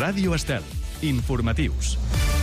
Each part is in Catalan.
Ràdio Estel. Informatius.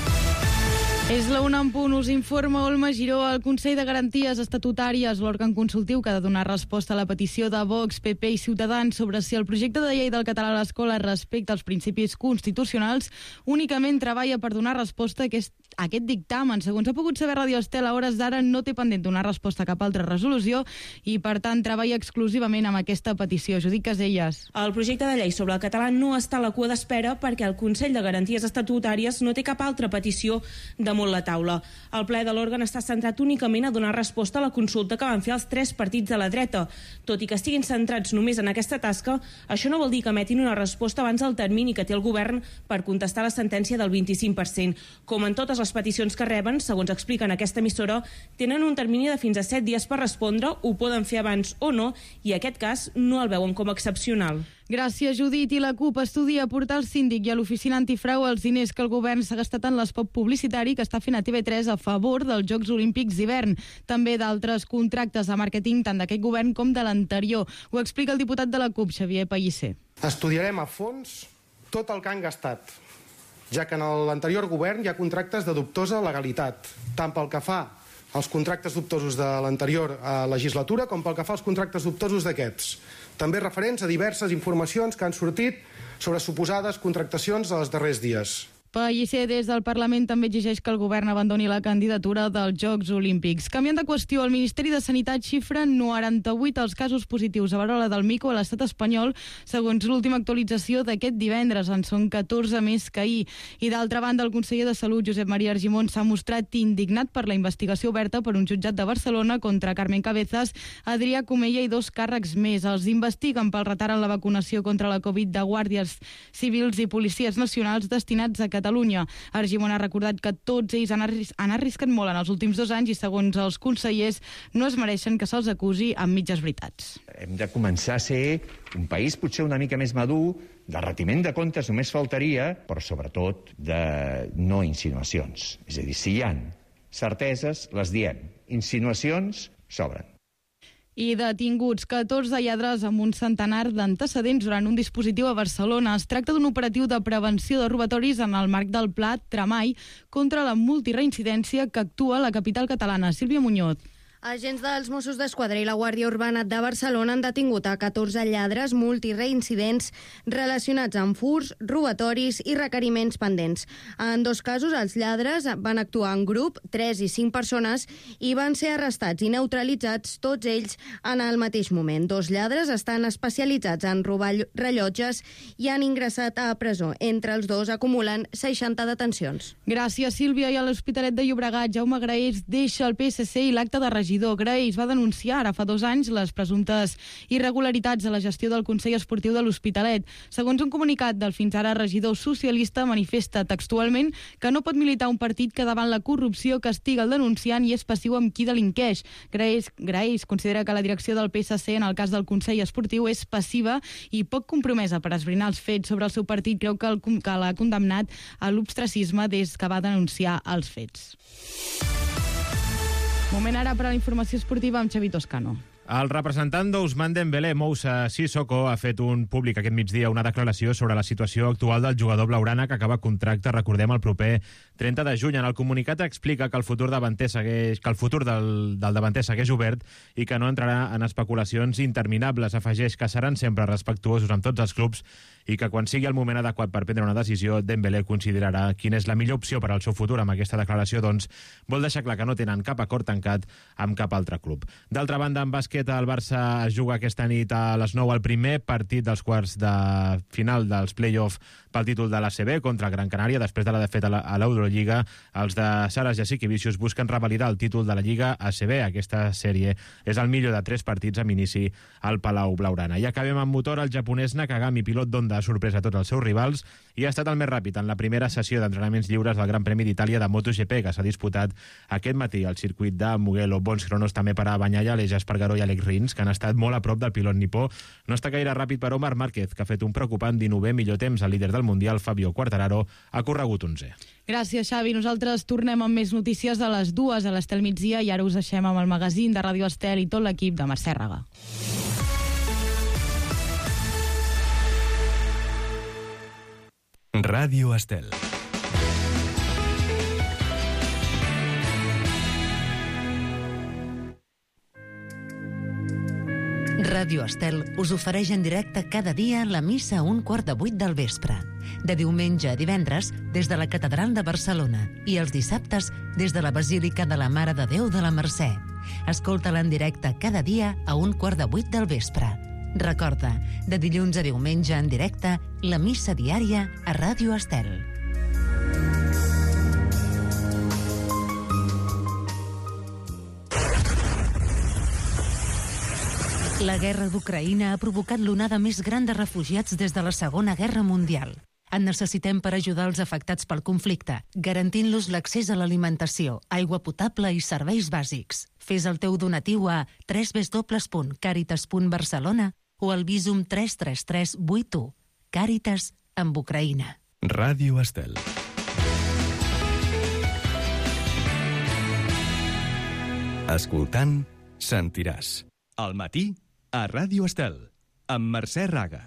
És la 1:00, us informa Olma Giró. El Consell de Garanties Estatutàries, l'òrgan consultiu que ha de donar resposta a la petició de Vox, PP i Ciutadans sobre si el projecte de llei del català a l'escola respecta els principis constitucionals, únicament treballa per donar resposta a aquest dictamen. Segons ha pogut saber Ràdio Estel, a hores d'ara no té pendent donar resposta a cap altra resolució i, per tant, treballa exclusivament amb aquesta petició. Judit Caselles. El projecte de llei sobre el català no està a la cua d'espera perquè el Consell de Garanties Estatutàries no té cap altra petició damunt la taula. El ple de l'òrgan està centrat únicament a donar resposta a la consulta que van fer els 3 partits de la dreta. Tot i que estiguin centrats només en aquesta tasca, això no vol dir que emetin una resposta abans del termini que té el govern per contestar la sentència del 25%. Com en totes les peticions que reben, segons expliquen aquesta emissora, tenen un termini de fins a 7 dies per respondre, ho poden fer abans o no, i aquest cas no el veuen com a excepcional. Gràcies, Judit. I la CUP estudia portar al síndic i a l'oficina antifrau els diners que el govern s'ha gastat en l'espot publicitari que està fent a TV3 a favor dels Jocs Olímpics d'hivern. També d'altres contractes de màrqueting tant d'aquest govern com de l'anterior. Ho explica el diputat de la CUP, Xavier Pellicer. Estudiarem a fons tot el que han gastat, ja que en l'anterior govern hi ha contractes de dubtosa legalitat, tant pel que fa als contractes dubtosos de l'anterior legislatura com pel que fa als contractes dubtosos d'aquests. També referents a diverses informacions que han sortit sobre suposades contractacions dels darrers dies. Pellicer des del Parlament també exigeix que el govern abandoni la candidatura dels Jocs Olímpics. Canviant de qüestió, el Ministeri de Sanitat xifra 98 els casos positius a verola del mico a l'estat espanyol, segons l'última actualització d'aquest divendres. En són 14 més que ahir. I d'altra banda, el conseller de Salut, Josep Maria Argimon, s'ha mostrat indignat per la investigació oberta per un jutjat de Barcelona contra Carmen Cabezas, Adrià Comella i 2 càrrecs més. Els investiguen pel retard en la vacunació contra la Covid de guàrdies civils i policies nacionals destinats a Catalunya. Argimon ha recordat que tots ells han arriscat molt en els últims 2 anys i, segons els consellers, no es mereixen que se'ls acusi amb mitges veritats. Hem de començar a ser un país potser una mica més madur, de retiment de comptes només faltaria, però sobretot de no insinuacions. És a dir, si hi ha certeses, les diem. Insinuacions sobren. I detinguts 14 lladres amb un centenar d'antecedents durant un dispositiu a Barcelona. Es tracta d'un operatiu de prevenció de robatoris en el marc del Pla Tramai contra la multireincidència que actua a la capital catalana. Sílvia Muñoz. Agents dels Mossos d'Esquadra i la Guàrdia Urbana de Barcelona han detingut a 14 lladres multireincidents relacionats amb furts, robatoris i requeriments pendents. En 2 casos, els lladres van actuar en grup, 3 i 5 persones, i van ser arrestats i neutralitzats tots ells en el mateix moment. 2 lladres estan especialitzats en robar rellotges i han ingressat a presó. Entre els 2 acumulen 60 detencions. Gràcies, Sílvia. I a l'Hospitalet de Llobregat, Jaume Graells deixa el PSC i l'acte de regidor. Graells va denunciar ara fa 2 anys les presumptes irregularitats a la gestió del Consell Esportiu de l'Hospitalet. Segons un comunicat del fins ara regidor socialista, manifesta textualment que no pot militar un partit que davant la corrupció castiga el denunciant i és passiu amb qui delinqueix. Graells considera que la direcció del PSC en el cas del Consell Esportiu és passiva i poc compromesa per esbrinar els fets sobre el seu partit. Creu que l'ha condemnat a l'ostracisme des que va denunciar els fets. Moment ara per a la informació esportiva amb Xavi Toscano. El representant d'Ousmane Dembélé, Moussa Sissoko, ha fet un públic aquest migdia una declaració sobre la situació actual del jugador blaugrana que acaba contracte, recordem, el proper 30 de juny. En el comunicat explica que el futur del davanter segueix obert i que no entrarà en especulacions interminables. Afegeix que seran sempre respectuosos amb tots els clubs i que quan sigui el moment adequat per prendre una decisió, Dembélé considerarà quina és la millor opció per al seu futur. Amb aquesta declaració, doncs, vol deixar clar que no tenen cap acord tancat amb cap altre club. D'altra banda, en bàsquet, el Barça es juga aquesta nit a les 9 el primer partit dels quarts de final dels play-off pel títol de l'ACB contra el Gran Canària. Després de la defeta a l'Eurolliga, els de Saras Jassikevicius busquen revalidar el títol de la Lliga ACB. Aquesta sèrie és el millor de 3 partits amb inici al Palau Blaugrana. I acabem amb motor. El japonès Nakagami, pilot d'Honda, ha sorprès a tots els seus rivals i ha estat el més ràpid en la primera sessió d'entrenaments lliures del Gran Premi d'Itàlia de MotoGP, que s'ha disputat aquest matí al circuit de Mugello. Bons cronos també per a Bagnaia, Aleix Espargaró i Alex Rins, que han estat molt a prop del pilot nipó. No està gaire ràpid per Omar Márquez, que ha fet un preocupant 19è millor temps. El líder del Mundial, Fabio Quartararo, ha corregut 11è. Gràcies, Xavi. Nosaltres tornem amb més notícies a les 2 a l'Estel Migdia i ara us deixem amb el magazín de Ràdio Estel i tot l'equip de Mercè Raga. Ràdio Estel. Ràdio Estel us ofereix en directe cada dia la missa a 7:15 del vespre. De diumenge a divendres, des de la Catedral de Barcelona, i els dissabtes, des de la Basílica de la Mare de Déu de la Mercè. Escolta-la en directe cada dia a 7:15 del vespre. Recorda, de dilluns a diumenge en directe, la missa diària a Ràdio Estel. La guerra d'Ucraïna ha provocat l'onada més gran de refugiats des de la Segona Guerra Mundial. En necessitem per ajudar els afectats pel conflicte, garantint-los l'accés a l'alimentació, aigua potable i serveis bàsics. Fes el teu donatiu a www.caritas.barcelona o al Visum 33381. Càritas amb Ucraïna. Ràdio Estel. Escoltant, sentiràs. Al matí, a Ràdio Estel, amb Mercè Raga.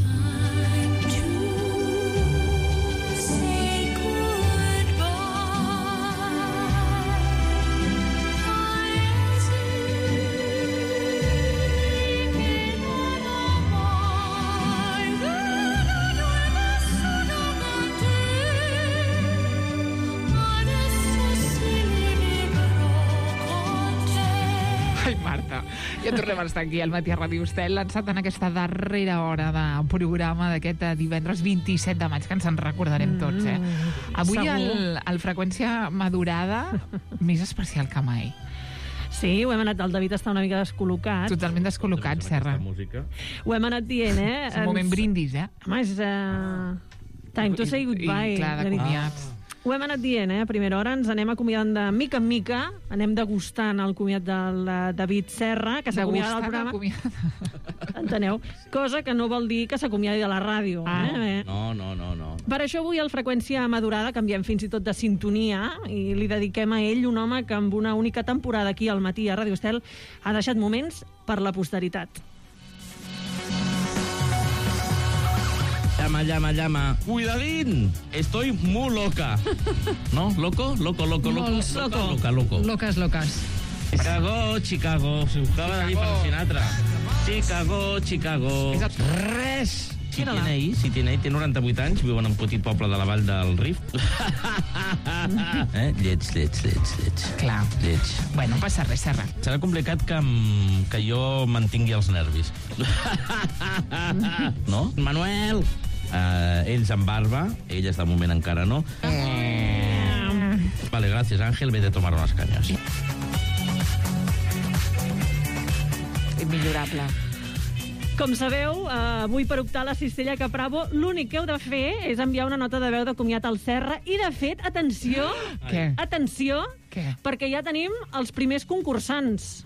Ai, Marta, ja tornem a estar aquí al matí a Ràdio Estel, lançat en aquesta darrera hora de programa d'aquest divendres 27 de maig, que ens en recordarem tots, eh? Avui el Freqüència Madurada més especial que mai. Sí, ho hem anat, el David està una mica descol·locat. Totalment descol·locat, Serra. Ho hem anat dient, eh? És un moment brindis, eh? Home, és time to say goodbye. I clar, de comiats. Ho hem anat dient, a primera hora, ens anem acomiadant de mica en mica, anem degustant el comiat del David Serra, que s'acomiada del programa. Enteneu? Cosa que no vol dir que s'acomiadi de la ràdio. No. Per això avui al Freqüència Madurada canviem fins i tot de sintonia i li dediquem a ell, un home que amb una única temporada aquí al matí a Ràdio Estel ha deixat moments per la posteritat. Llama. Cuidadín, estoy muy loca. ¿No? ¿Loco? Loco. Locas. Chicago. Se buscaba David para Sinatra. Chicago. Res. Si tiene ahí, té 98 anys, viu en un petit poble de la vall del Rif. Lleig. Clar. Lleig. Bueno, no passa res, Serra. Serà complicat que jo mantingui els nervis. No? Manuel! Ells amb barba, elles de moment encara no. Vale, gràcies, Àngel, ve de tomar unes canyes. Immillorable. Com sabeu, avui per optar a la Cistella Capravo, l'únic que heu de fer és enviar una nota de veu de comiat al Serra i, de fet, atenció, Què? perquè ja tenim els primers concursants.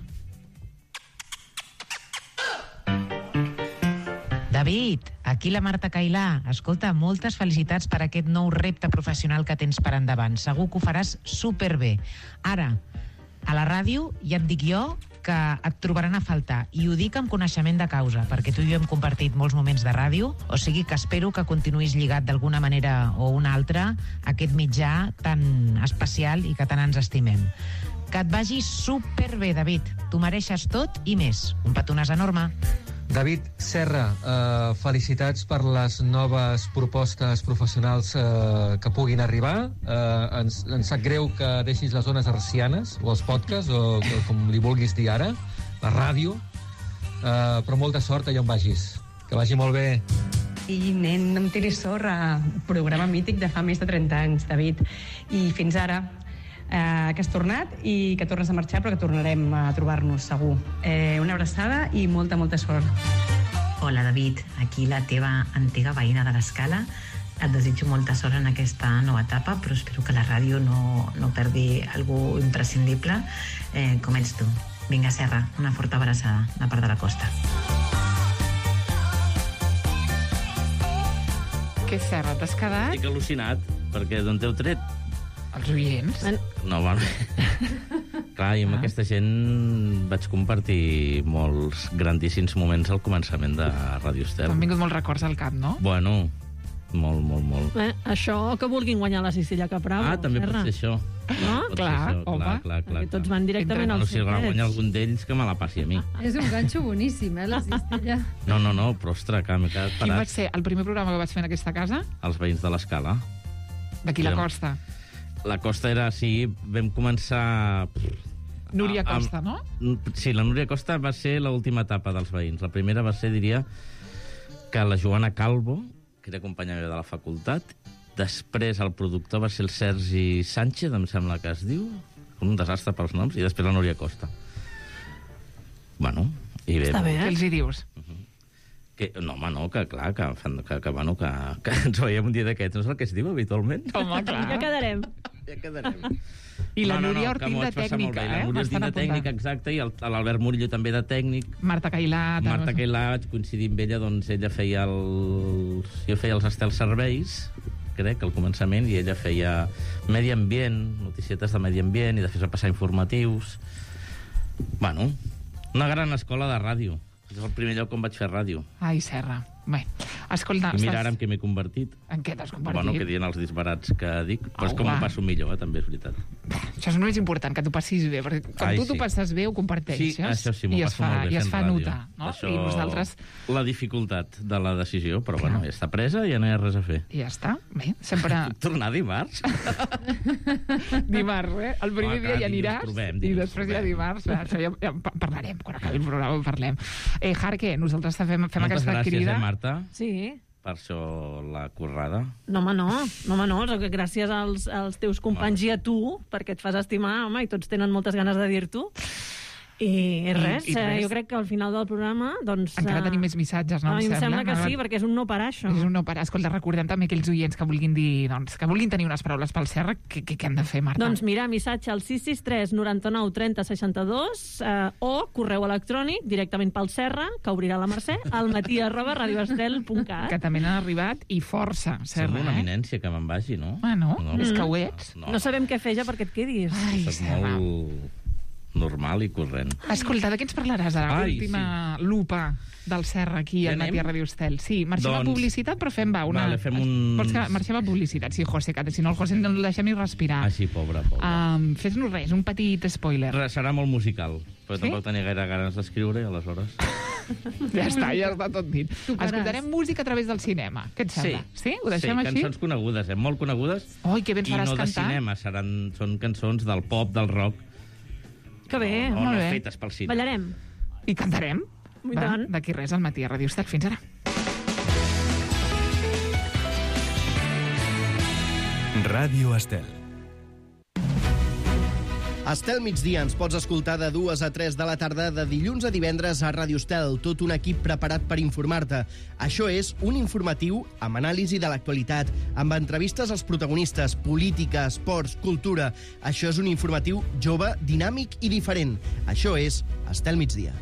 David, aquí la Marta Cailà. Escolta, moltes felicitats per aquest nou repte professional que tens per endavant. Segur que ho faràs superbé. Ara, a la ràdio ja et dic jo que et trobaran a faltar, i ho dic amb coneixement de causa, perquè tu i jo hem compartit molts moments de ràdio, o sigui que espero que continuïs lligat d'alguna manera o una altra a aquest mitjà tan especial i que tant ens estimem. Que et vagi superbé, David. Tu mereixes tot i més. Un petonàs enorme. David Serra, felicitats per les noves propostes professionals que puguin arribar. Ens sap greu que deixis les zones hertzianes, o els podcasts, o com li vulguis dir ara, la ràdio, però molta sort allà on vagis. Que vagi molt bé. I nen, no em tiris sorra. Programa mític de fa més de 30 anys, David. I fins ara, que has tornat i que tornes a marxar, però que tornarem a trobar-nos, segur. Una abraçada i molta sort. Hola, David. Aquí la teva antiga veïna de l'Escala. Et desitjo molta sort en aquesta nova etapa, però espero que la ràdio no perdi algú imprescindible com ets tu. Vinga, Serra, una forta abraçada de part de la Costa. Què, Serra, t'has quedat? Estic al·lucinat, perquè d'on t'heu tret? Els oients? No, bueno. Clar, i amb aquesta gent vaig compartir molts grandíssims moments al començament de Ràdio Estel. T'han vingut molts records al cap, no? Bueno, Molt, molt, molt. Això que vulguin guanyar la Sicília Cup Bravo. També pot ser això. No? Clar, home. Clar. Tots van directament al Si guanya algun d'ells, que me la passi a mi. És un ganxo boníssim, la Cistella. No, però ostres, que m'he quedat parat. Quin va ser el primer programa que vaig fer en aquesta casa? Els veïns de l'Escala. D'aquí la Costa. La Costa era, sí, vam començar... Núria Costa, no? Sí, la Núria Costa va ser l'última etapa dels veïns. La primera va ser, diria, que la Joana Calvo, que era companya meva de la facultat. Després el productor va ser el Sergi Sánchez, em sembla que es diu. Un desastre pels noms. I després la Núria Costa. Bueno, i bé. Està bé, Què els hi dius? No, home, no, que clar, que ens veiem un dia d'aquests. No és el que es diu habitualment? Home, clar. Ja quedarem. I la Núria Ortín de tècnica, La Núria Ortín de tècnica, exacte, i l'Albert Murillo també de tècnic. Marta Cailà. Vaig coincidir amb ella, doncs ella feia jo feia els estels serveis, crec, al començament, i ella feia medi ambient, noticietes de medi ambient, i després va passar informatius. Bueno, una gran escola de ràdio. És el primer lloc on vaig fer ràdio. Ai, Serra. Bé, escolta... I mira ara en què m'he convertit. En què t'has convertit? Bueno, que dient els disbarats que dic, però és com ho passo millor, també, és veritat. Això és el més important, que t'ho passis bé, perquè quan tu t'ho passes bé ho comparteixes. Sí, això sí, m'ho passo molt bé i es fa ràdio. notar, no? Això, I nosaltres... la dificultat de la decisió, però bueno, ja està presa i ja no hi ha res a fer. I ja està, bé, sempre... Puc tornar dimarts? Dimarts, El primer dia ja aniràs i després ja dimarts. Això ja parlarem, quan acabi el programa en parlem. Jarque, nosaltres fem aquesta crida. Moltes gràcies, Marta. Sí. Per això la currada. No, gràcies als teus companys i a tu, perquè et fas estimar, home, i tots tenen moltes ganes de dir-t'ho. I res, jo crec que al final del programa... doncs encara tenim més missatges, no? Em sembla que sí, perquè és un no parar, això. És un no parar. Escolta, recordem també aquells oients que vulguin dir, doncs, que vulguin tenir unes paraules pel Serra, què han de fer, Marta? Doncs mira, missatge al 663 99 30 62 o correu electrònic directament pel Serra, que obrirà la Mercè, almatí@radioestel.cat. Que també n'han arribat, i força, Serra. Sembla una eminència que me'n vagi, no? No, és que ho ets. No sabem què fer ja perquè et quedis. Ai, Serra. Molt normal i corrent. Escolta, de què ens parlaràs ara? L'última lupa del Serra aquí al Matí a Radio Estel. Sí, marxem a publicitat, però fem una... Vale, fem un... Vols que marxem a publicitat? Sí, José, que si no el José no el deixem ni respirar. Ah, sí, pobre. Fes-nos res, un petit spoiler. Serà molt musical, però tampoc tenia gaire ganes d'escriure, aleshores. Ja està tot dit. Escoltarem música a través del cinema. Què et sembla? Sí? Ho deixem així? Sí, cançons conegudes, molt conegudes. Oi, que bé ens faràs cantar. I no de cinema, són cançons del pop, del rock. Que bé, molt bé. Fetes pel cine. Ballarem. I cantarem. D'aquí res al Matí a Radio Estel. Fins ara. Ràdio Estel. Estel migdia ens pots escoltar de 2 a 3 de la tarda de dilluns a divendres a Ràdio Estel, tot un equip preparat per informar-te. Això és un informatiu amb anàlisi de l'actualitat, amb entrevistes als protagonistes, política, esports, cultura. Això és un informatiu jove, dinàmic i diferent. Això és Estel migdia.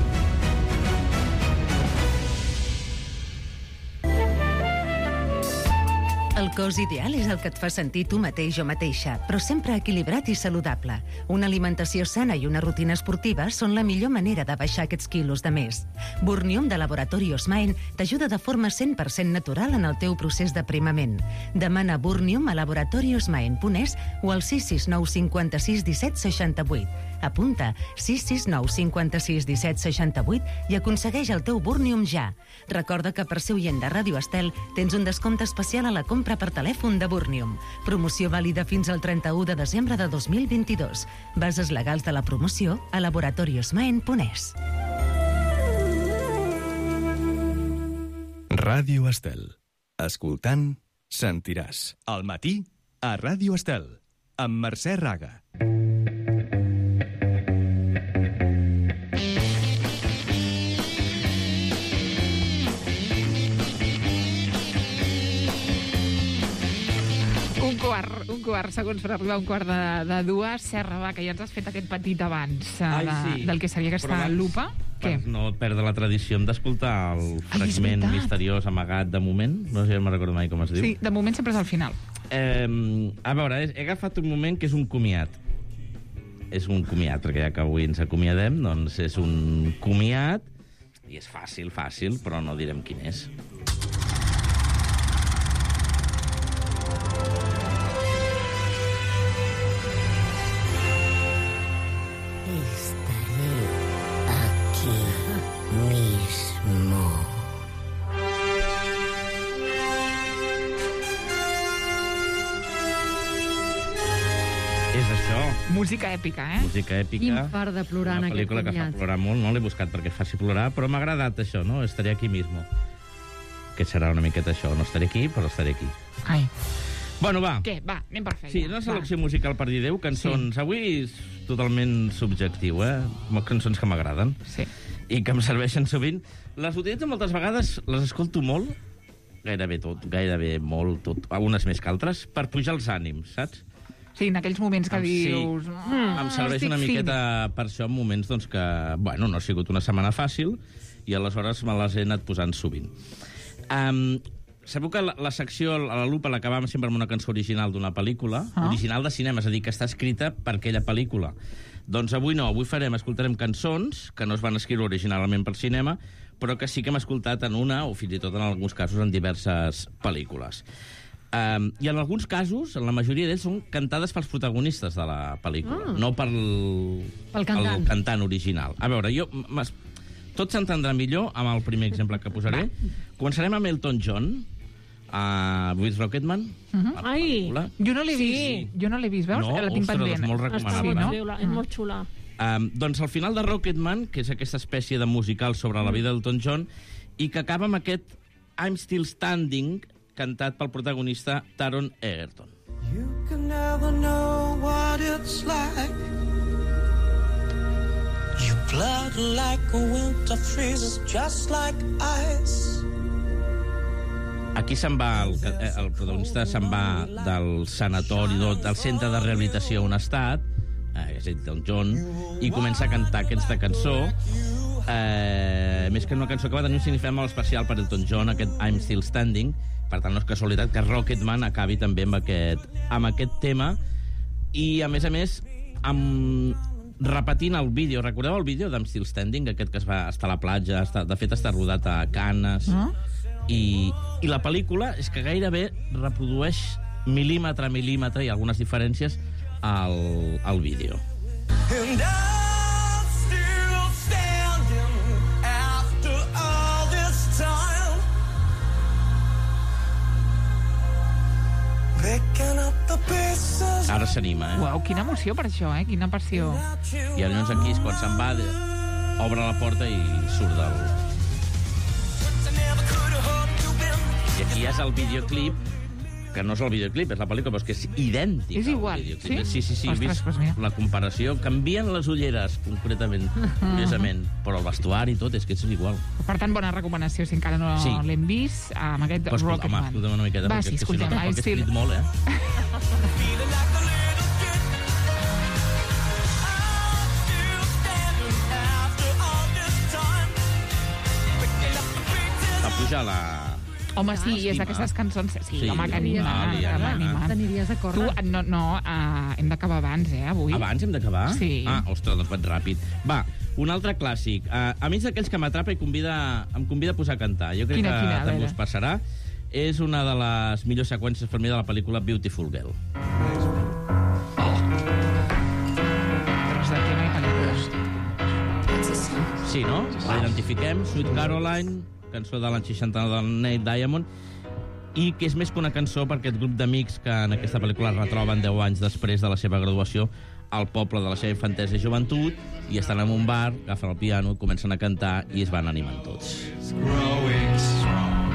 El cos ideal és el que et fa sentir tu mateix o mateixa, però sempre equilibrat i saludable. Una alimentació sana i una rutina esportiva són la millor manera de baixar aquests quilos de més. Burnium de Laboratori Osmaen t'ajuda de forma 100% natural en el teu procés d'aprimament. Demana Burnium a laboratoriosmaen.es o al 669 56 17 68. Apunta 669 56 17 68 i aconsegueix el teu Burnium ja. Recorda que per ser oient de Ràdio Estel tens un descompte especial a la compra per telèfon de Burnium. Promoció vàlida fins al 31 de desembre de 2022. Bases legals de la promoció a laboratoriosmaen.es. Ràdio Estel. Escoltant, sentiràs. Al matí, a Ràdio Estel, amb Mercè Raga. Un quart segons per arribar a un quart de dues. Serra, va, que ja ens has fet aquest petit abans del que seria aquesta lupa. Per no perdre la tradició, hem d'escoltar el fragment misteriós amagat de moment. No sé, no me'n recordo mai com es diu. Sí, de moment sempre és al final. A veure, he agafat un moment que és un comiat. És un comiat, perquè ja que avui ens acomiadem, doncs és un comiat, i és fàcil, però no direm quin és. Música èpica, eh? Música èpica. Quin fart de plorar en aquest aquest pel·lícula que fa plorar molt, no l'he buscat perquè faci plorar, però m'ha agradat això, no? Estaré aquí mismo. Que serà una miqueta això, no estaré aquí, però estaré aquí. Ai. Bueno, va. Què? Va, anem per feina. Sí, una selecció musical per dir 10 cançons. Sí. Avui és totalment subjectiu, Moltes cançons que m'agraden. Sí. I que em serveixen sovint. Les utilitzo moltes vegades, les escolto molt, gairebé molt, unes més que altres, per pujar els ànims, saps? Sí, en aquells moments que dius... Em serveix una miqueta per això en moments doncs, que, bueno, no ha sigut una setmana fàcil i aleshores me les he anat posant sovint. Sabeu que la secció, a la lupa, l'acabàvem sempre amb una cançó original d'una pel·lícula, original de cinema, és a dir, que està escrita per aquella pel·lícula. Doncs avui no, avui escoltarem cançons que no es van escriure originalment per cinema, però que sí que hem escoltat en una, o fins i tot en alguns casos en diverses pel·lícules. I en alguns casos, en la majoria d'ells, són cantades pels protagonistes de la pel·lícula, no pel cantant original. A veure, tot s'entendrà millor amb el primer exemple que posaré. Començarem amb Elton John, with Rocketman. Ai, jo no l'he vist. Jo no l'he vist, veus? La tinc pendent. És molt recomanable. És molt xula. Doncs al final de Rocketman, que és aquesta espècie de musical sobre la vida d'Elton John, i que acaba amb aquest I'm Still Standing, cantat pel protagonista Taron Egerton. You can never know what it's like. Your blood like a winter freezes just like ice. Aquí se'n va, el protagonista se'n va del sanatori, del centre de rehabilitació on ha estat, és Elton John, i comença a cantar aquesta cançó. Més que una cançó que va tenir un significat molt especial per Elton John, aquest I'm Still Standing. Per tant, no és casualitat que Rocketman acabi també amb aquest tema. I, a més, repetint el vídeo. Recordeu el vídeo d'I'm Still Standing, aquest que es va estar a la platja? De fet, està rodat a Cannes. I la pel·lícula és que gairebé reprodueix mil·límetre a mil·límetre, i algunes diferències, al vídeo. And I'm still standing after all this time, picking up the pieces. Ara s'anima, Uau, quina emoció per això, quina passió. I llavors aquí és quan se'n va, obre la porta i surt del... I aquí és el videoclip, que no és el videoclip, és la pel·lícula, però és que és idèntic. És igual, sí? Sí, Ostres, vist la comparació. Canvien les ulleres, concretament, curiosament, però el vestuari i tot, és que és igual. Per tant, bona recomanació, si encara no l'hem vist, amb aquest Rocketman. Escolta'm una miqueta, va, sí, escoltem. Perquè he escrit molt, Va pujar la... Home, sí, és d'aquestes cançons... Sí, home, que anima. T'aniries a córrer. Tu, no, hem d'acabar abans, avui. Abans hem d'acabar? Sí. Ostres, doncs vaig ràpid. Va, un altre clàssic. A mi és d'aquells que m'atrapa i em convida a posar a cantar. Jo crec que també us passarà. És una de les millors seqüències per mi de la pel·lícula Beautiful Girl. Sí, no? La identifiquem, Sweet Caroline, cançó de l'any 69 del Neil Diamond, i que és més que una cançó per aquest grup d'amics que en aquesta pel·lícula es retroben 10 anys després de la seva graduació al poble de la seva infantesa i joventut, i estan en un bar, agafen el piano, comencen a cantar i es van animant tots. Growing strong.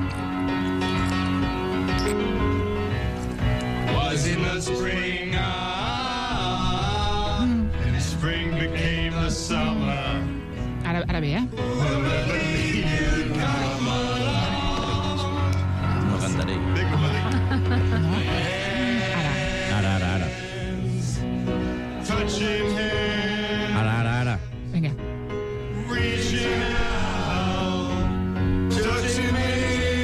Was in the spring, and spring became the summer. Ara bé, No cantaré. Ara. Ara. Vinga. Reaching out, touching me,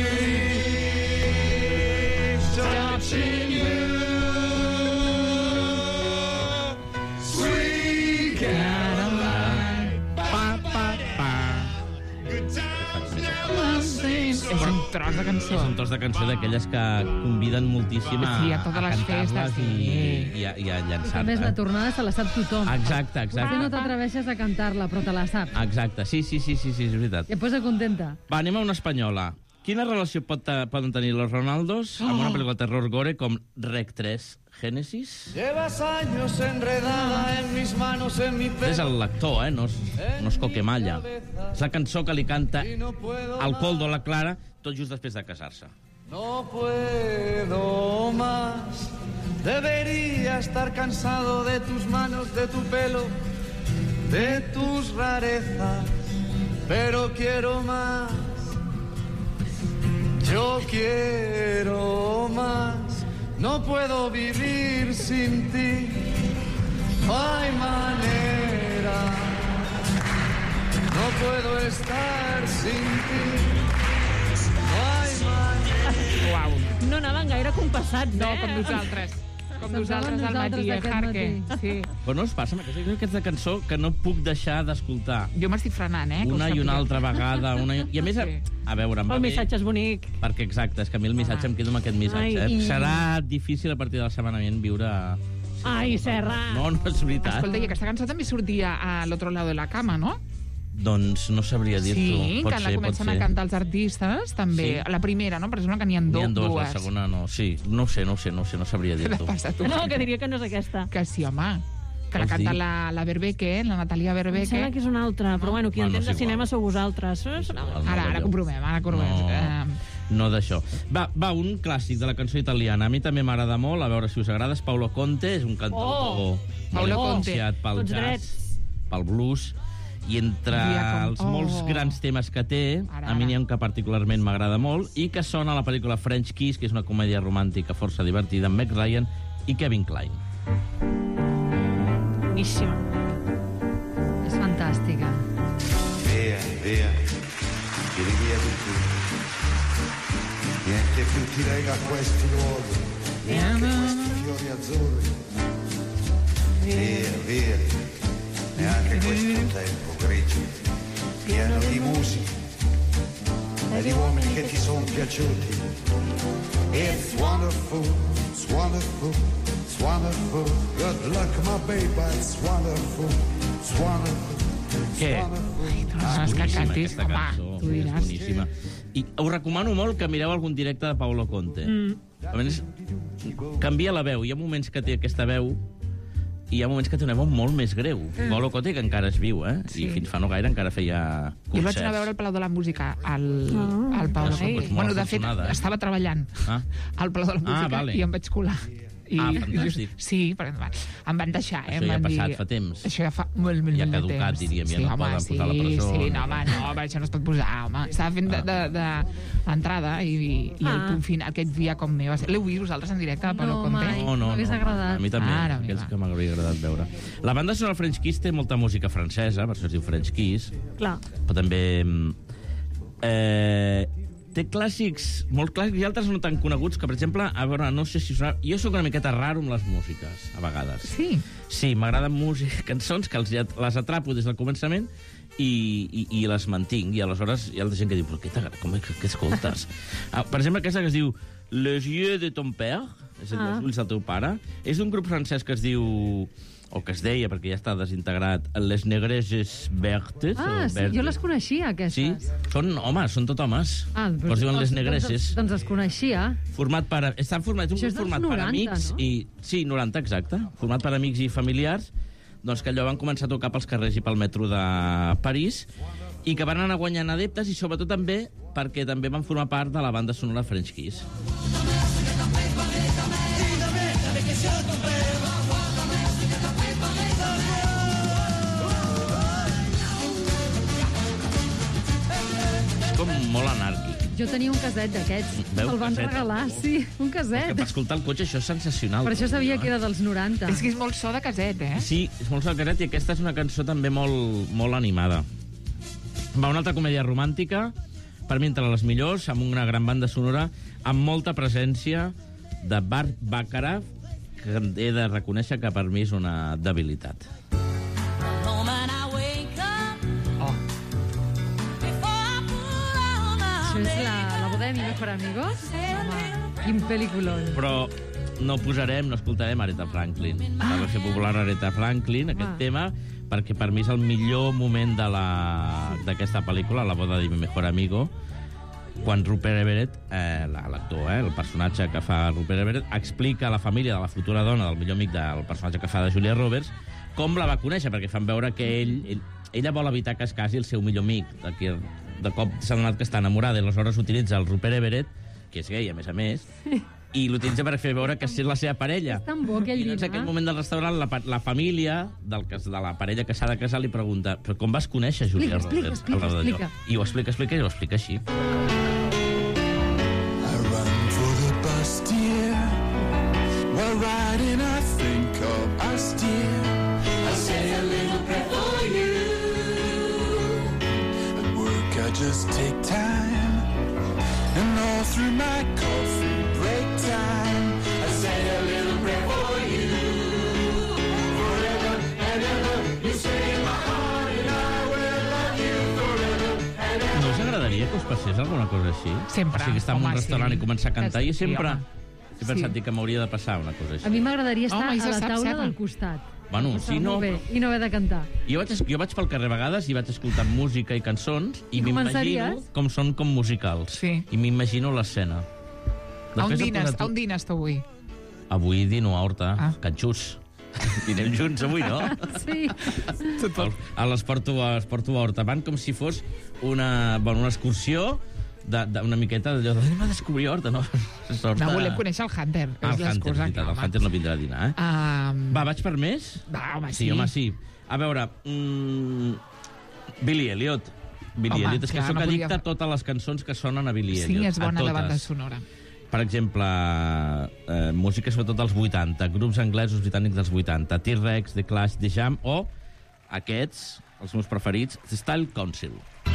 touching you, sweet Caroline. Good times never cease. És un tros de cançó. És un tros de cançó d'aquelles que conviden moltíssim a totes les festes i a llançar-te. A més, la tornada se la sap tothom. Exacte. Potser no t'atreveixes a cantar-la, però te la saps. Exacte, sí, és veritat. I et posa contenta. Va, anem a una espanyola. Quina relació poden tenir los Ronaldos amb una pel·lícula de terror gore com Rec 3 Génesis? Llevas años enredada en mis manos, en mi pelo. És el lector, no és Coquemalla. És la cançó que li canta al Coldo a la Clara tot just després de casar-se. No puedo más. Debería estar cansado de tus manos, de tu pelo, de tus rarezas, pero quiero más. Yo quiero más. No puedo vivir sin ti. No hay manera. No puedo estar sin ti. No hay manera. Uau. No anaven gaire compassats, No, com nosaltres. Com nosaltres al matí, el Jarque. Sí. Però no us passa amb aquesta cançó que no puc deixar d'escoltar. Jo m'estic frenant, Una i una altra vegada. I a més, a veure, em va El bé... missatge és bonic. Perquè, exacte, és que a mi el missatge em quedo amb aquest missatge. Ai, i- Serà difícil a partir de la setmana vinent viure... Ai, Serra. No és veritat. Escolta, i aquesta cançó també sortia a l'altre lado de la cama, no? Doncs no sabria dir-t'ho. Sí, Pot que la ser, comencen a cantar els artistes, també. Sí. La primera, no? Per exemple, que n'hi ha N'hi ha dos, la dues. segona no. Sí, no sé, no sabria dir-t'ho. No, que diria que no és aquesta. Que sí, home. Que la Vols canta dir? la Berbeque, la Natalia Em Berbeque. sembla que és una altra, però bueno, qui Bueno, entén és de igual. cinema sou vosaltres. Ara comprovem. No d'això. Va, un clàssic de la cançó italiana. A mi també m'agrada molt, a veure si us agrada. És Paulo Conte, és un cantautor Paulo molt Conte. apreciat pel Tots jazz, drets. pel blues, i entre els molts grans temes que té, a mi n'hi ha un que particularment m'agrada molt, i que sona a la pel·lícula French Kiss, que és una comèdia romàntica força divertida, amb Meg Ryan i Kevin Kline. Boníssima. És fantàstica. Via, via, tiri via di tu. Niente più ti lega a questi luoghi, neanche questi fiori azzurri. Via, via, neanche questo tempo grigio, pieno di musica e di uomini che ti sono piaciuti. It's wonderful, it's wonderful, it's wonderful. Good luck, my baby, it's wonderful, it's wonderful. Què? És que cantis, Aquesta cançó, tu és diràs. boníssima. I us recomano molt que mireu algun directe de Paulo Conte. A més, canvia la veu. Hi ha moments que té aquesta veu i hi ha moments que té una veu molt més greu. Paulo Conte, que encara és viu, Sí. I fins fa no gaire encara feia Jo el vaig concerts. anar a veure al Palau de la Música, al Palau de la Música. molt Bueno, de fet, afortunada, estava treballant al Palau de la Música vale. i em vaig colar. Fantàstic. Sí, perquè em van deixar. Això ja ha passat fa temps. Això ja fa molt Ja de caducat, temps. diríem, ja sí, no home, poden posar a la presó. Sí, no, home, no, això no es pot posar, home. Estava fent de l'entrada i el punt final, aquest dia com meu. L'heu vist vosaltres en directe, Paulo Conte? No. M'hagués agradat. A mi també, Mare aquells meva. que m'hauria agradat veure. La banda sonora French Kiss té molta música francesa, per això es diu French Kiss, Clar. però també té clàssics, molt clàssics, i altres no tan coneguts, que, per exemple, a veure, no sé si sonarà... Jo sóc una miqueta raro amb les músiques, a vegades. Sí? Sí, m'agraden cançons que les atrapo des del començament i les mantinc, i aleshores hi ha altra gent que diu, però què escoltes? Per exemple, aquesta que es diu Les yeux de ton père, és a dir, els ulls del teu pare, és d'un grup francès que es diu, o que es deia, perquè ja està desintegrat, Les Negresses Vertes. Sí, jo les coneixia, aquestes. Sí, són tot homes. Però es diuen Les Negresses. Doncs els coneixia. Estan formats, un Això és grup format dels 90, per amics, no? Sí, 90, exacte. Format per amics i familiars, doncs que allò van començar a tocar pels carrers i pel metro de París, i que van anar guanyant adeptes, i sobretot també perquè també van formar part de la banda sonora French Kiss. Com molt anàrquic. Jo tenia un caset d'aquests. Veu, El van caset? regalar, sí, un Que caset. per escoltar el cotxe això és sensacional. Per això sabia que era dels 90. És que és molt so de caset, Sí, és molt so de caset, i aquesta és una cançó també molt animada. Va, una altra comèdia romàntica, per mi entre les millors, amb una gran banda sonora, amb molta presència de Bart Bacharach, que he de reconèixer que per mi és una debilitat. Això és la boda de mi mejor amigo? Home, quin pel·lículon. Però no escoltarem Aretha Franklin. La versió popular Aretha Franklin, aquest tema, perquè per mi és el millor moment d'aquesta pel·lícula, La boda de mi mejor amigo, quan Rupert Everett, l'actor, el personatge que fa Rupert Everett, explica a la família de la futura dona del millor amic del personatge que fa de Julia Roberts com la va conèixer, perquè fan veure que ella vol evitar que es casi el seu millor amic, de cop s'ha donat que està enamorada, i aleshores utilitza el Rupert Everett, que és gay, a més, i l'utilitza per fer veure que és la seva parella. És tan bo aquell dinar. I en aquell moment del restaurant, la família de la parella que s'ha de casar li pregunta: però com vas conèixer Julia Roberts? Explica. I ho explica, i ho explica així. I run for the bus, dear. While riding, I think of us, dear. I say a little prayer for you. At work, I just take time. And all through my coffee break time, I say a little prayer for you. Forever and ever, you stay in my heart, and I will love you forever and ever. No us agradaria que us passés alguna cosa així? Sempre. O sigui, estar en un restaurant i començar a cantar, i sempre he pensat que m'hauria de passar una cosa així. A mi m'agradaria estar a la taula del costat. Bueno, si no... I no haver de cantar. Jo vaig pel carrer a vegades i vaig escoltant música i cançons i m'imagino com són com musicals. Sí. I m'imagino l'escena. A on dines tu avui? Avui dino a Horta, Canxús. Dinem junts avui, no? Sí. A l'Esporto a Horta. Van com si fos una excursió una miqueta d'allò d'anem a descobrir Horta, no? No, volem conèixer el Hunter. El Hunter no vindrà a dinar, Va, vaig per més? Va, home, sí. Home, sí. A veure, Billy Elliot. Billy Elliot, és que sóc addicte a totes les cançons que sonen a Billy Elliot. Sí, és bona la banda sonora. Per exemple, música sobretot dels 80, grups anglesos britànics dels 80, T-Rex, The Clash, The Jam, o aquests, els meus preferits, The Style Council.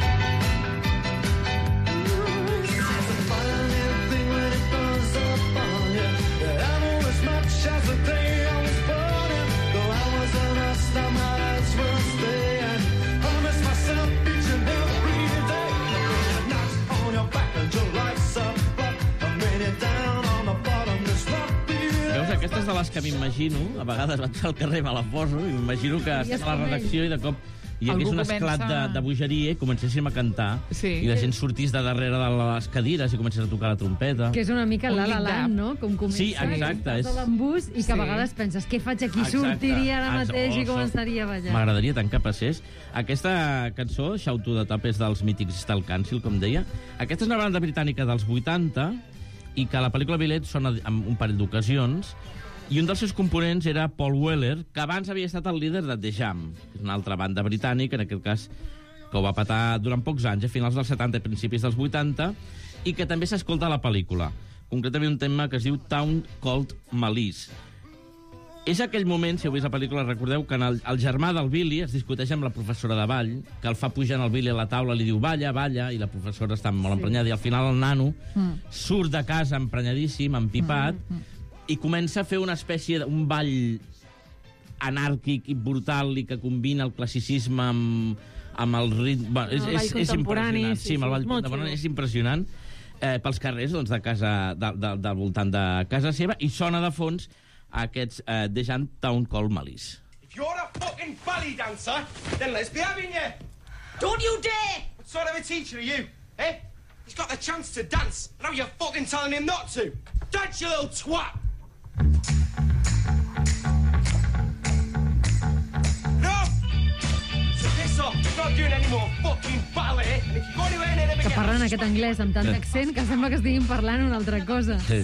Aquestes de les que m'imagino, a vegades vaig al carrer, me la poso, i m'imagino que estem a la redacció i de cop hi hagués un esclat de bogeria i comencéssim a cantar, i la gent sortís de darrere de les cadires i comencés a tocar la trompeta. Que és una mica La La Land, no? Com comença. Sí, exacte. Estàs a l'embús i que a vegades penses, què faig aquí? Sortiria ara mateix i començaria a ballar. M'agradaria tant que passés. Aquesta cançó, Shout to the Top, és dels mítics Style Council, com deia. Aquesta és una banda britànica dels 80 i que a la pel·lícula Billet sona en un parell d'ocasions, i un dels seus components era Paul Weller, que abans havia estat el líder de The Jam, que és una altra banda britànica, en aquest cas, que ho va petar durant pocs anys, a finals dels 70 i principis dels 80, i que també s'escolta a la pel·lícula. Concretament un tema que es diu Town Called Malice. És aquell moment, si heu vist la pel·lícula, recordeu que el germà del Billy es discuteix amb la professora de ball, que el fa pujar el Billy a la taula, li diu balla, balla, i la professora està molt emprenyada, i al final el nano surt de casa emprenyadíssim, empipat, i comença a fer una espècie d'un ball anàrquic i brutal i que combina el classicisme amb el ritme... És impressionant. Sí, amb el ball contemporani és impressionant. Pels carrers de casa, del voltant de casa seva, i sona de fons aquests The Jam Town Called Malice. If you're a fucking belly dancer, then let's be having you. Don't you dare! What sort of a teacher are you, eh? He's got the chance to dance, and now you're fucking telling him not to. Dance, you little twat! No! So piss off. I'm not doing any more fucking ballet. And if you go anywhere near them Que again... parlen aquest anglès amb tant d'accent que sembla que estiguin parlant una altra cosa. Sí.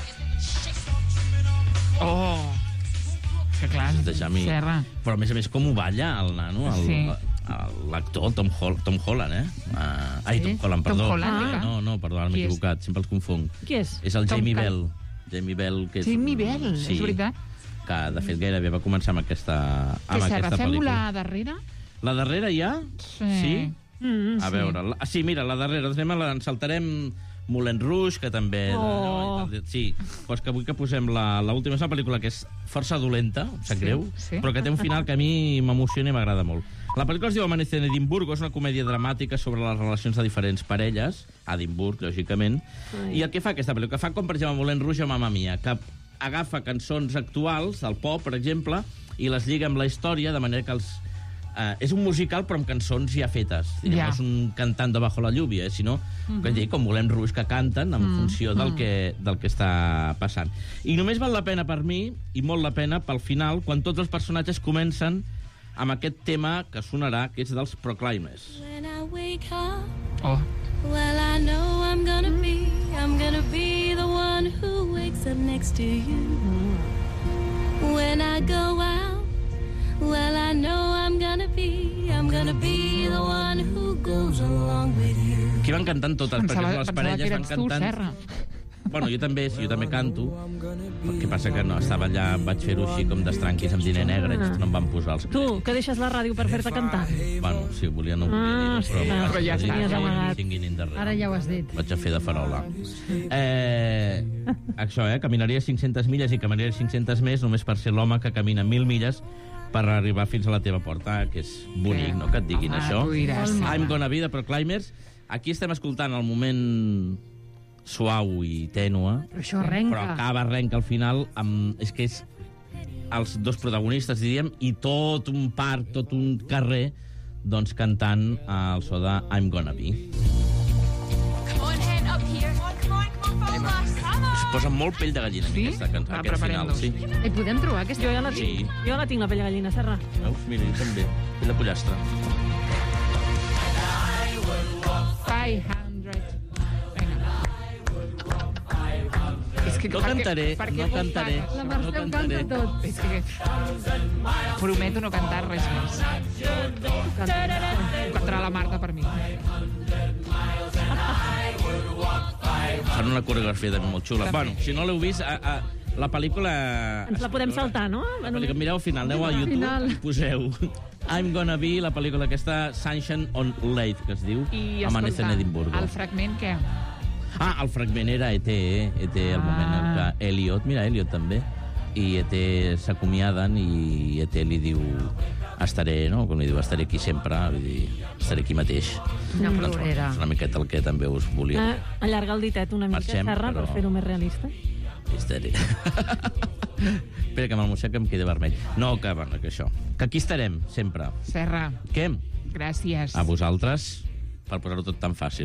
Oh! Que clar, Serra. Però a més com ho balla el nano, l'actor Tom Holland, Tom Holland, perdó. Tom Holland? No, perdó, ara m'he equivocat, sempre els confonc. Qui és? És el Jamie Bell. Jamie Bell, que és... Jamie Bell, és veritat. Que, de fet, gairebé va començar amb aquesta pel·lícula. Fem-ho la darrera? La darrera ja? Sí. A veure, sí, mira, la darrera. Ens saltarem Moulin Rouge, que també... Sí, però és que vull que posem l'última. És una pel·lícula que és força dolenta, em sap greu, però que té un final que a mi m'emociona i m'agrada molt. La pel·lícula es diu Amanecer en Edimburgo, és una comèdia dramàtica sobre les relacions de diferents parelles, a Edimburg, lògicament, i el que fa aquesta pel·lícula, que fa com, per exemple, Moulin Rouge o Mamma Mia, que agafa cançons actuals, del pop, per exemple, i les lliga amb la història, de manera que És un musical, però amb cançons ja fetes. No és un cantant de Bajo la lluvia, sinó com volem Rouge que canten en funció del que està passant. I només val la pena per mi, i molt la pena, pel final, quan tots els personatges comencen amb aquest tema que sonarà, que és dels Proclaimers. When I wake up, well, I know I'm gonna be the one who wakes up next to you. When I go out, well, I know I'm gonna be the one who goes along with you. Aquí van cantant totes, perquè les parelles van cantant... Bueno, jo també canto. El que passa que no, estava allà, vaig fer-ho així com d'estranquis amb diner negre, i no em van posar els... Tu, que deixes la ràdio per fer-te cantar? Bueno, si volia no volia dir, però ja està. Ara ja ho has dit. Vaig a fer de farola. Això, caminaria 500 milles i caminaria 500 més només per ser l'home que camina 1.000 milles per arribar fins a la teva porta, que és bonic, no?, que et diguin això. I'm Gonna Be, de Proclaimers. Aquí estem escoltant el moment suau i tènue, però acaba arrenca al final és que és els dos protagonistes, diríem, i tot un parc, tot un carrer, doncs cantant el so de I'm Gonna Be. Es posa molt pell de gallina aquest final, sí. I podem trobar aquesta? Jo ja la tinc. Jo la tinc, la pell de gallina, Serra. Veus? Mira, jo també. Pell de pollastre. 500. No cantaré. La Mercè ho canta tot. És que prometo no cantar res més. Ho cantarà la Marta per mi. Fan una coreografia també molt xula. Bueno, si no l'heu vist, la pel·lícula... Ens la podem saltar, no? Mireu al final, aneu a YouTube i poseu I'm Gonna Be, la pel·lícula aquesta Sunshine on Lake, que es diu, Amanece en Edimburgo. El fragment, què? El fragment era ET, el moment en què Elliot, mira, Elliot també, i ET s'acomiaden i ET li diu estaré, no? Com li diu, estaré aquí sempre, vull dir, estaré aquí mateix. Una plorera. És una miqueta el que també us volia. Allarga el ditet una mica, Serra, per fer-ho més realista. Estaré. Espera, que amb el mossec em quedi vermell. No, que això. Que aquí estarem, sempre. Serra. Què? Gràcies. A vosaltres, per posar-ho tot tan fàcil.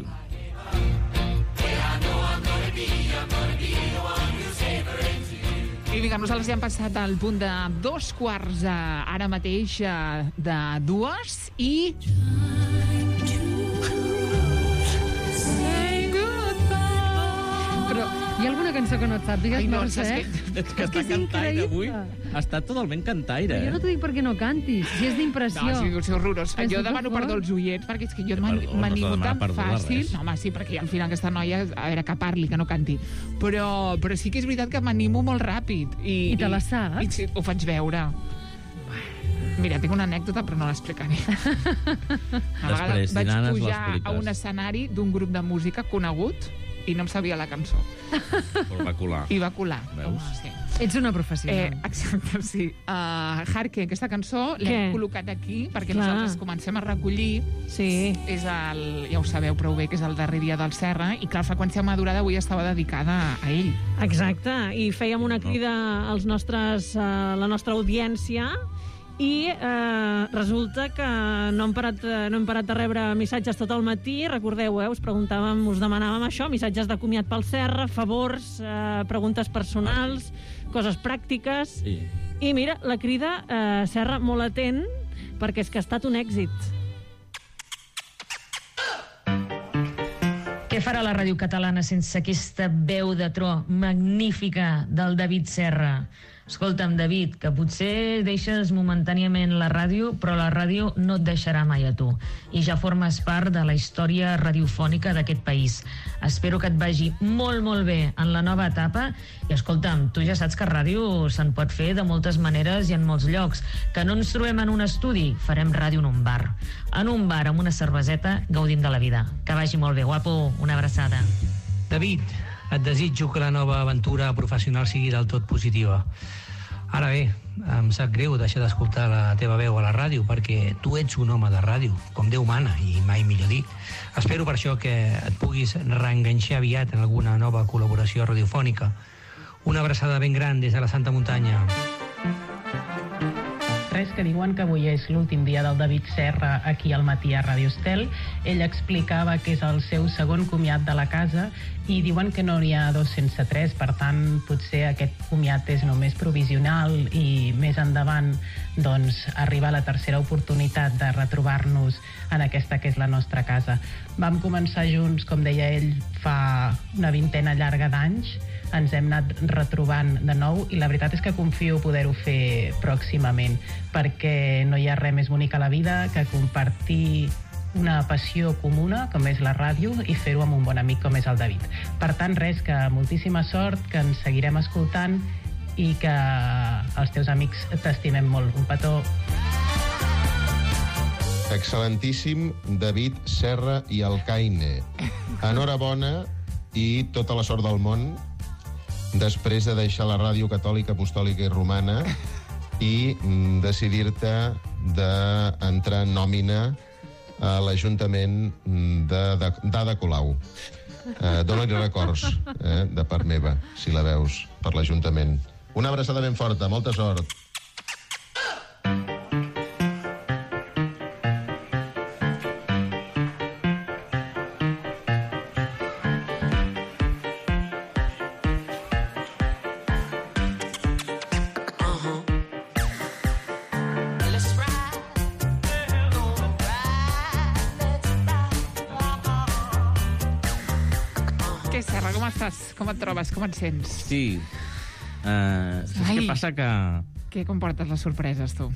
I vinga, nosaltres ja hem passat al punt de 2:15 ara mateix de 2 i... Però hi ha alguna cançó que no et sàpigues, Mercè? És que està cantaire avui. Està totalment cantaire. Jo no t'ho dic perquè no cantis, si és d'impressió. No, sí, és horrorós. Jo demano perdó als oients, perquè és que jo m'animo tan fàcil. No, home, sí, perquè al final aquesta noia, a veure, que parli, que no canti. Però sí que és veritat que m'animo molt ràpid. I te la saps? I sí, ho faig veure. Mira, tinc una anècdota, però no l'explicaré. Una vegada vaig pujar a un escenari d'un grup de música conegut i no em sabia la cançó. Però va colar. I va colar. Veus? Sí. Ets una professional. Exacte, sí. Harke, aquesta cançó l'hem col·locat aquí perquè nosaltres comencem a recollir. Sí. És el, ja ho sabeu prou bé, que és el darrer dia del Serra, i clar, Freqüència Madurada avui estava dedicada a ell. Exacte, i fèiem una crida als nostres, la nostra audiència, i resulta que no hem parat de rebre missatges tot el matí. Recordeu, us preguntàvem, us demanàvem això, missatges de comiat pel Serra, favors, preguntes personals, coses pràctiques. Sí. I mira, la crida, Serra, molt atent, perquè és que ha estat un èxit. Què farà la ràdio catalana sense aquesta veu de tro magnífica del David Serra? Escolta'm, David, que potser deixes momentàniament la ràdio, però la ràdio no et deixarà mai a tu. I ja formes part de la història radiofònica d'aquest país. Espero que et vagi molt, molt bé en la nova etapa. I escolta'm, tu ja saps que ràdio se'n pot fer de moltes maneres i en molts llocs. Que no ens trobem en un estudi, farem ràdio en un bar. En un bar, amb una cerveseta, gaudim de la vida. Que vagi molt bé, guapo. Una abraçada. David, et desitjo que la nova aventura professional sigui del tot positiva. Ara bé, em sap greu deixar d'escoltar la teva veu a la ràdio perquè tu ets un home de ràdio, com Déu mana, i mai millor dit. Espero per això que et puguis reenganxar aviat en alguna nova col·laboració radiofònica. Una abraçada ben gran des de la Santa Muntanya. res que diuen que avui és l'últim dia del David Serra aquí al matí a Ràdio Estel. Ell explicava que és el seu segon comiat de la casa i diuen que no n'hi ha dos sense tres, per tant, potser aquest comiat és només provisional i més endavant doncs, arriba la tercera oportunitat de retrobar-nos en aquesta que és la nostra casa. Vam començar junts, com deia ell, fa una vintena llarga d'anys, ens hem anat retrobant de nou i la veritat és que confio poder-ho fer pròximament, perquè no hi ha res més bonic a la vida que compartir una passió comuna, com és la ràdio, i fer-ho amb un bon amic com és el David. Per tant, res, que moltíssima sort, que ens seguirem escoltant i que els teus amics t'estimem molt. Un petó. Excel·lentíssim David Serra i Alcaine. Enhorabona i tota la sort del món després de deixar la ràdio catòlica, apostòlica i romana i decidir-te d'entrar en nòmina a l'Ajuntament d'Ada Colau. Dóna-li records de part meva, si la veus, per l'Ajuntament. Una abraçada ben forta, molta sort. Què, Serra, com estàs? Com et trobes? Com et sents? Sí. Saps què passa? Què comportes les sorpreses, tu?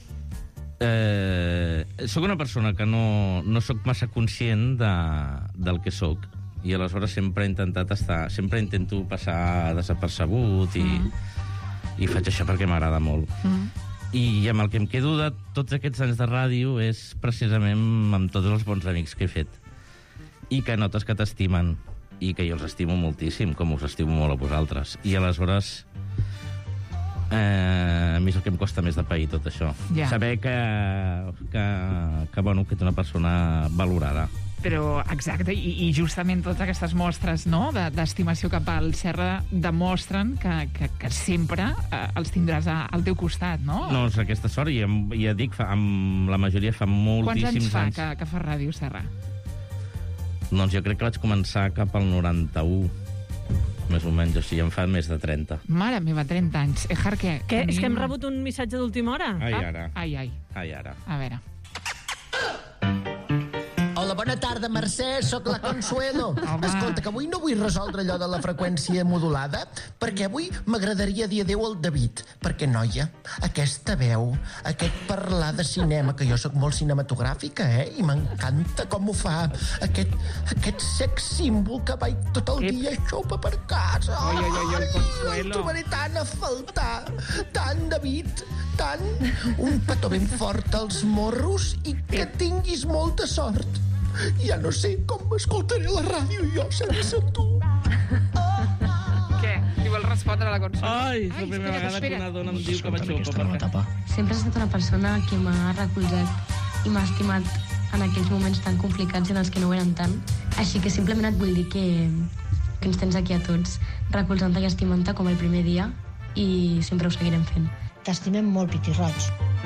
Soc una persona que no soc massa conscient del que soc i aleshores sempre intento passar desapercebut i faig això perquè m'agrada molt. I amb el que em quedo de tots aquests anys de ràdio és precisament amb tots els bons amics que he fet i que notes que t'estimen i que jo els estimo moltíssim, com us estimo molt a vosaltres. I aleshores a mi és el que em costa més de pair tot això. Ja. Saber que ets una persona valorada. Però, exacte, i justament totes aquestes mostres, no?, d'estimació cap al Serra demostren que sempre els tindràs al teu costat, no? No, és aquesta sort, i ja dic, amb la majoria fa moltíssims anys. Quants anys fa que fa ràdio, Serra? Doncs jo crec que vaig començar cap al 91, més o menys, o sigui, em fa més de 30. Mare meva, 30 anys. Ejar, què? Què? És que hem rebut un missatge d'última hora? Ai, ara. Ai, ara. A veure. Hola, bona tarda, Mercè, sóc la Consuelo. Escolta, que avui no vull resoldre allò de la freqüència modulada, perquè avui m'agradaria dir adéu al David, perquè, noia, aquesta veu, aquest parlar de cinema, que jo sóc molt cinematogràfica, i m'encanta com ho fa, aquest sex símbol que vaig tot el dia xopa per casa. Ai, el Consuelo. El trobaré tan a faltar, tant, David, tant. Un petó ben fort als morros i que tinguis molta sort. Ja no sé com m'escoltaré la ràdio jo sense tu. Què? Li vol respondre a la Consuelo? Ai, és la primera vegada que una dona em diu que vaig xopa. Sempre has estat una persona que m'ha recolzat i m'ha estimat en aquells moments tan complicats i en els que no ho eren tant. Així que simplement et vull dir que ens tens aquí a tots, recolzant-te i estimant-te com el primer dia i sempre ho seguirem fent. T'estimem molt, Pitirroig.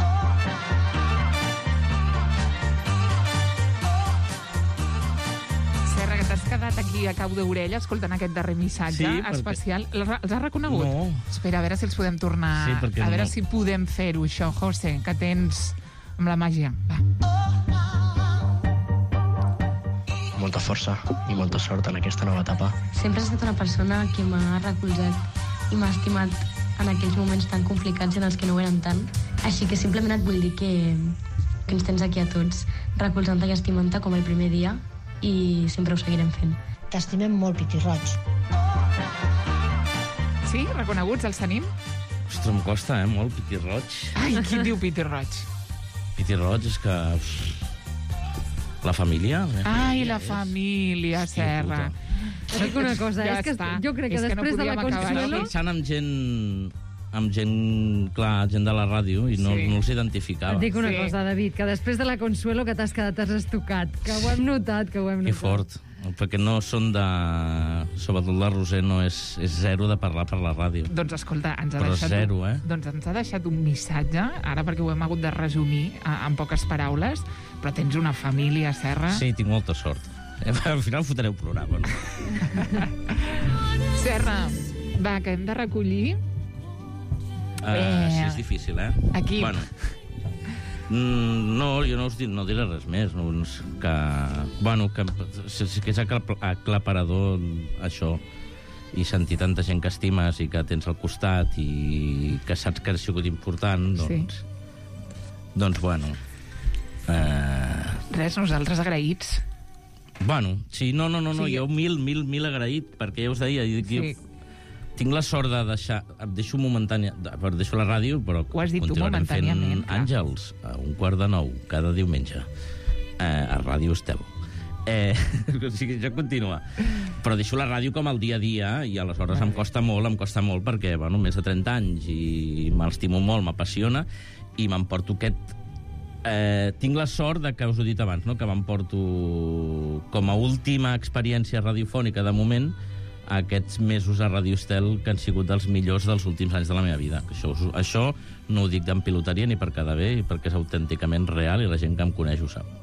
Serra, que t'has quedat aquí a cau d'orella escoltant aquest darrer missatge especial. Els has reconegut? No. Espera, a veure si els podem tornar... Sí, perquè a veure no. si podem fer-ho, això, José, que tens amb la màgia. Va. Molta força i molta sort en aquesta nova etapa. Sempre has estat una persona que m'ha recolzat i m'ha estimat en aquells moments tan complicats i en els que no ho eren tant. Així que simplement et vull dir que ens tens aquí a tots, recolzant-te i estimant-te com el primer dia i sempre ho seguirem fent. T'estimem molt, Pitirroig. Sí? Reconeguts els tenim? Ostres, em costa, molt, Pitirroig. Ai, qui diu Pitirroig? Pitirroig és que... La família? Ai, la família, Serra. Dic una cosa, és que jo crec que després de la Consuelo... Estava pensant amb gent, clar, gent de la ràdio, i no els identificava. Et dic una cosa, David, que després de la Consuelo que t'has quedat estocat, que ho hem notat, Que fort. perquè no són de... Sobretot la Roser no és zero de parlar per la ràdio. Doncs escolta, ens ha Però deixat... zero, eh? Doncs ens ha deixat un missatge, ara perquè ho hem hagut de resumir en poques paraules, però tens una família, Serra. Sí, tinc molta sort. Al final fotreu programa, no? Serra, va, que hem de recollir... Sí, és difícil, eh? Aquí. Bueno, no, jo no diré res més. Que és aclaparador això, i sentir tanta gent que estimes i que tens al costat i que saps que ha sigut important, doncs... Sí. Doncs, bueno... Res, nosaltres agraïts. Bueno, sí, no, Sí. jo mil agraït, perquè ja us deia, tinc la sort de deixar... Deixo deixo la ràdio, però ho has dit tu, continuarem fent momentàniament, clar. Àngels a 8:45 cada diumenge a Ràdio Estel. O sigui, això continua. Però deixo la ràdio com el dia a dia i aleshores em costa molt perquè, bueno, més de 30 anys i m'estimo molt, m'apassiona i m'emporto aquest... tinc la sort de que us ho he dit abans, no? Que m'emporto com a última experiència radiofònica de moment aquests mesos a Ràdio Estel que han sigut dels millors dels últims anys de la meva vida. Això no ho dic d'en piloteria ni per quedar bé, perquè és autènticament real i la gent que em coneix ho sap.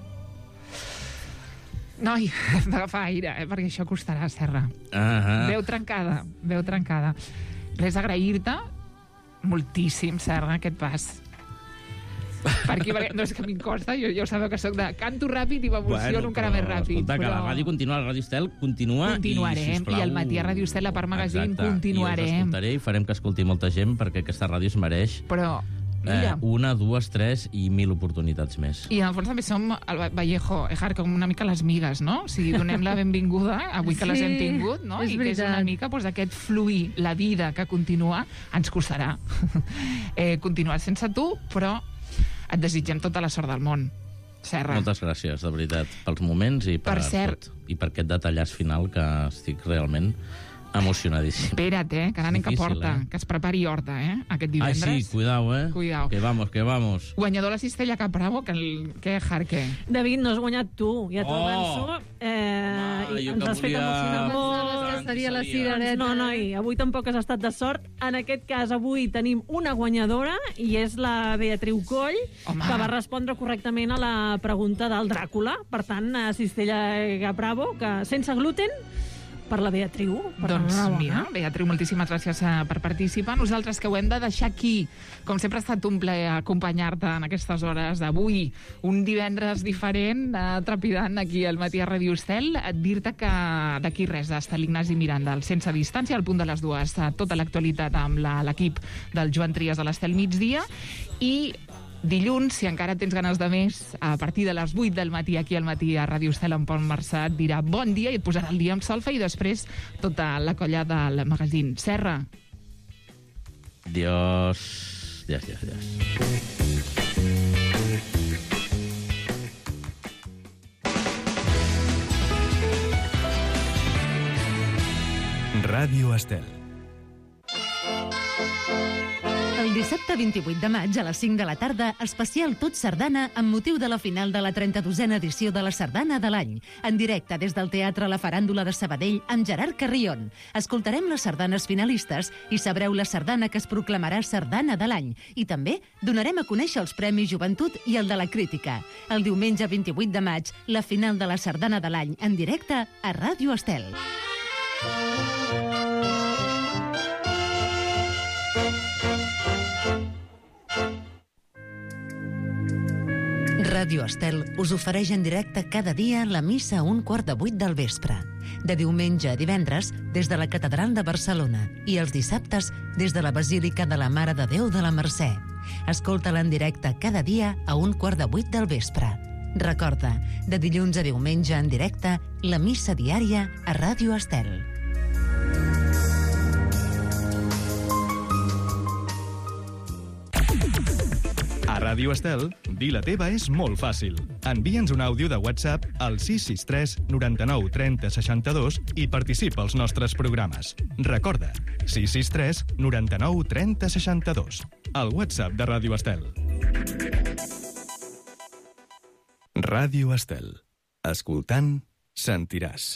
Noi, hem d'agafar aire, perquè això costarà, Serra. Veu trencada. Res, agrair-te moltíssim, Serra, aquest pas. Perquè no és que a mi em costa, jo ja ho sabeu que soc de canto ràpid i m'emociono encara més ràpid. Escolta, que la ràdio continua, la Ràdio Estel continua. Continuarem, sisplau, i al matí a Ràdio Estel, a Part Magazine, continuarem. I us escoltaré i farem que escolti molta gent, perquè aquesta ràdio es mereix Però, mira... 1, 2, 3 i 1.000 oportunitats més. I en el fons també som el Vallejo, com una mica les migues, no? O sigui, donem la benvinguda avui que les hem tingut, no? I que és una mica aquest fluir, la vida que continua, ens costarà. Continuar sense tu, però et desitgem tota la sort del món, Serra. Moltes gràcies, de veritat, pels moments i per cert, tot. I per aquest detallàs final que estic realment emocionadíssim. Espera't, que ara anem que porta, que es prepari Horta, aquest divendres. Ai, sí, cuidao, Cuidao. Que vamos. Guanyador la cistella Cap Bravo, que Jarque. David, no has guanyat tu, ja t'ho avanço. I ens has fet emocionar molt. Que seria la cirereta. No, noi, avui tampoc has estat de sort. En aquest cas, avui tenim una guanyadora i és la Beatriu Coll, que va respondre correctament a la pregunta del Dràcula. Per tant, cistella Cap Bravo, que sense gluten, per la Beatriu. Doncs mira, Beatriu, moltíssimes gràcies per participar. Nosaltres que ho hem de deixar aquí. Com sempre ha estat un plaer acompanyar-te en aquestes hores d'avui. Un divendres diferent, trepidant aquí al matí a Ràdio Estel. Dir-te que d'aquí res està l'Ignasi Miranda, el Sense Distància, al punt de les 2, tota l'actualitat amb l'equip del Joan Trias de l'Estel Migdia. I dilluns, si encara tens ganes de més, a partir de les 8 del matí aquí al matí a Ràdio Estel, en Pol Marçà et dirà bon dia i et posarà el dia amb solfa i després tota la colla del magazín. Serra. Dios. Ràdio Estel. El dissabte 28 de maig a les 5 de la tarda, especial Tot Sardana amb motiu de la final de la 32a edició de la Sardana de l'any. En directe des del Teatre La Faràndula de Sabadell amb Gerard Carrion. Escoltarem les sardanes finalistes i sabreu la sardana que es proclamarà Sardana de l'any. I també donarem a conèixer els Premis Joventut i el de la Crítica. El diumenge 28 de maig, la final de la Sardana de l'any en directe a Ràdio Estel. Ràdio Estel us ofereix en directe cada dia la missa a 7:15 del vespre. De diumenge a divendres, des de la Catedral de Barcelona i els dissabtes des de la Basílica de la Mare de Déu de la Mercè. Escolta-la en directe cada dia a 7:15 del vespre. Recorda, de dilluns a diumenge en directe, la missa diària a Ràdio Estel. A Ràdio Estel, dir la teva és molt fàcil. Envia'ns un àudio de WhatsApp al 663 99 30 62 i participa als nostres programes. Recorda, 663 99 30 62. El WhatsApp de Ràdio Estel. Ràdio Estel. Escoltant, sentiràs.